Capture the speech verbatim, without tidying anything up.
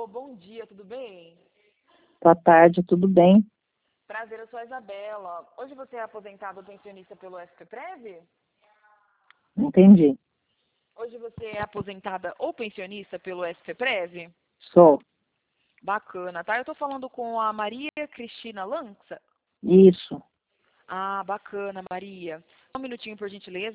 Alô, bom dia, tudo bem? Boa tarde, tudo bem? Prazer, eu sou a Isabela. Hoje você é aposentada ou pensionista pelo SPPrev? Entendi. Hoje você é aposentada ou pensionista pelo SPPrev? Sou. Bacana, tá? Eu tô falando com a Maria Cristina Lança. Isso. Ah, bacana, Maria. Um minutinho, por gentileza.